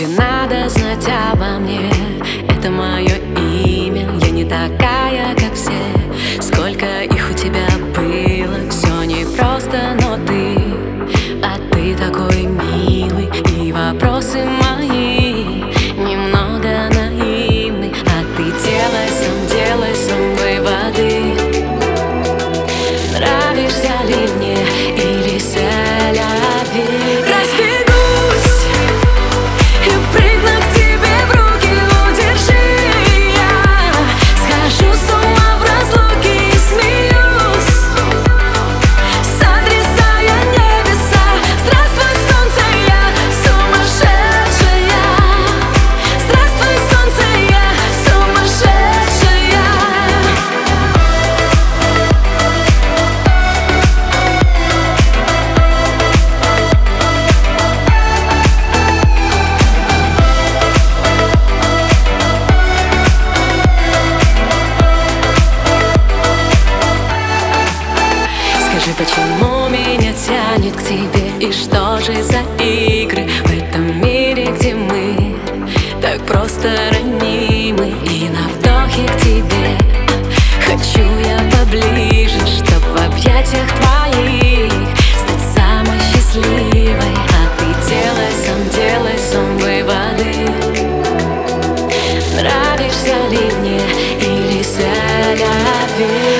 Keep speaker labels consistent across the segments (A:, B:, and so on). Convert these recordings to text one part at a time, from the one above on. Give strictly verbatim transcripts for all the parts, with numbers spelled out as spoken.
A: Тебе надо знать обо мне, это мое имя. Я не такая, как все. Сколько их у тебя было, все непросто, но ты, а ты такой милый. И вопросы мои немного наивны, а ты делай сам, делай сам выводы. Нравишься ли мне или селяви? Скажи, почему меня тянет к тебе? И что же за игры в этом мире, где мы так просто ранимы? И на вдохе к тебе хочу я поближе, чтоб в объятиях твоих стать самой счастливой. А ты делай сам, делай сам выводы. Нравишься ли мне или селяви?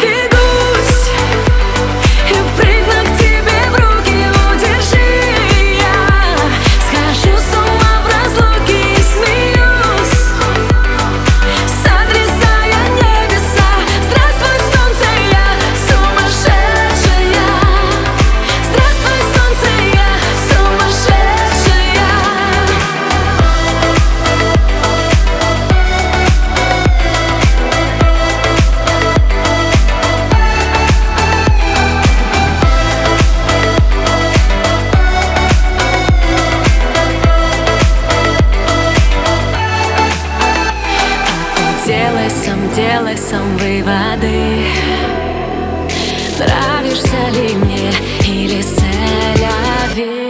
A: Делай сам, делай сам выводы. Нравишься ли мне или селяви?